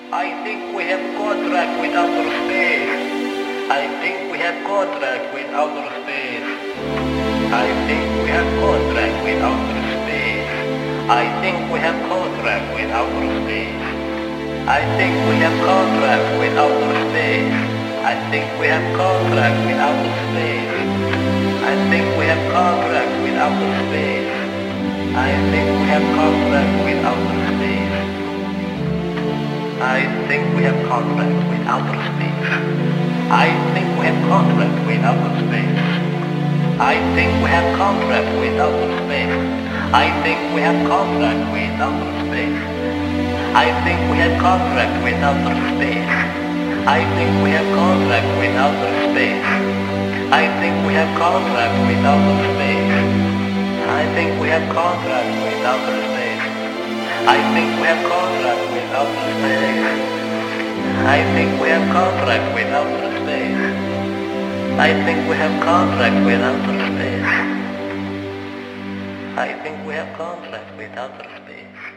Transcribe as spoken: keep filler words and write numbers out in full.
I think we have contract with outer space. I think we have contract with outer space. I think we have contract with outer space. I think we have contract with outer space. I think we have contract with outer space. I think we have contract with outer space. I think we have contract with outer space. I think we have contract with outer space. I think we have contract with outer space. I think we have contract with outer space. I think we have contract with outer space. I think we have contract with outer space. I think we have contract with outer space. I think we have contract with outer space. I think we have contract with outer space. I think we have contract with outer space. I think we have contract with outer space. I think we have contract with outer space. I think we have contract with outer space. I think we have contract with outer space.